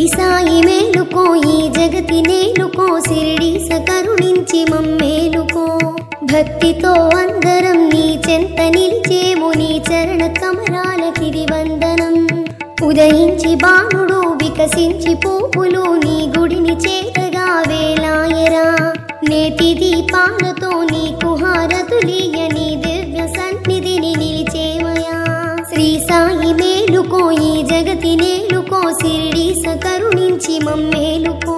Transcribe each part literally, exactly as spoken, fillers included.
సాయి మేలుకో ఈ జగతి నేలుకో సిరిడి సకరుణించి మమ్మేలుకో భక్తితో అందరం నీ చెంత నిలిచేము నీ చరణ కమలాలకిది వందనం ఉదయించి బాణుడు వికసించి పూపులు నీ గుడిని చేరగా వేలాయరా నేతి దీపాలతో నీకు హారతులీయ నీ దివ్య సన్నిధిని నిలిచేమయా శ్రీ సాయి మేలుకో ఈ జగతి నేలుకో సిరిడి సకరుణించి మమ్మేలుకో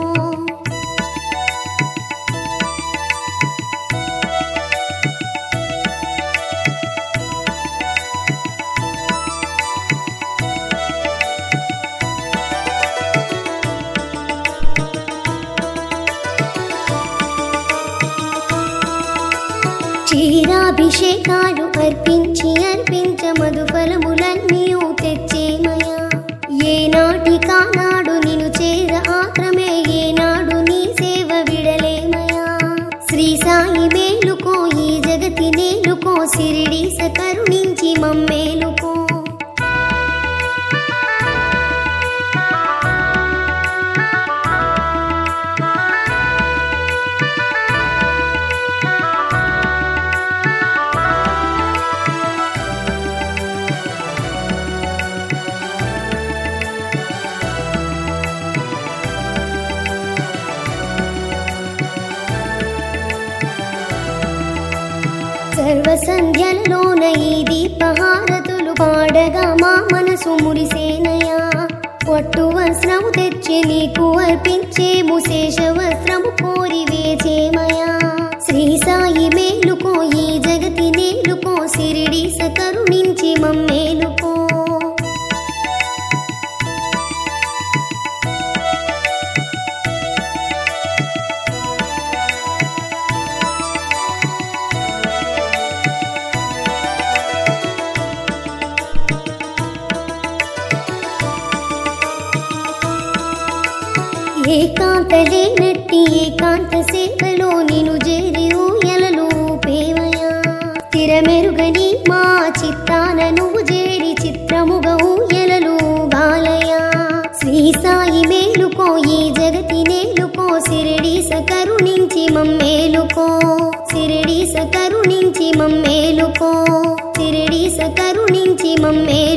క్షీరాభిషేకాలు అర్పించి అర్పించ మధుఫలములన్నీయు తెచ్చేమయా ఏనాటి కానాడు నిను చేర ఆక్రమే ఏనాడు నీ సేవ విడలేమయా శ్రీ సాయి మేలుకో ఈ జగతి నేలుకో సిరిడి సకరుణించి మమ్మేలుకో సర్వ సంధ్యలలోన ఈ దీపహారతులు పాడగా మా మనసు మురిసేనయా పట్టు వస్త్రము తెచ్చి నీకు అర్పించేము శేష వస్త్రము కోరి వేచేమయా శ్రీ సాయి మేలుకో ఈ జగతి నేలుకో సిరిడి సకరుణించి మమ్మేలుకో ఏకాంతలే నట్టి ఏకాంత సేవలో నిను చేరి ఊయలలు పేవయా స్థిరమెరుగని మా చిత్తాన నువ్వు చేరి చిత్రముగా ఊయలలు బాలయా శ్రీ సాయి మేలుకో ఈ జగతి నేలుకో సిరిడి సకరుణించి మమ్మేలుకో సిరిడి సకరుణించి మమ్మేలుకో సిరిడి సకరుణించి మమ్మే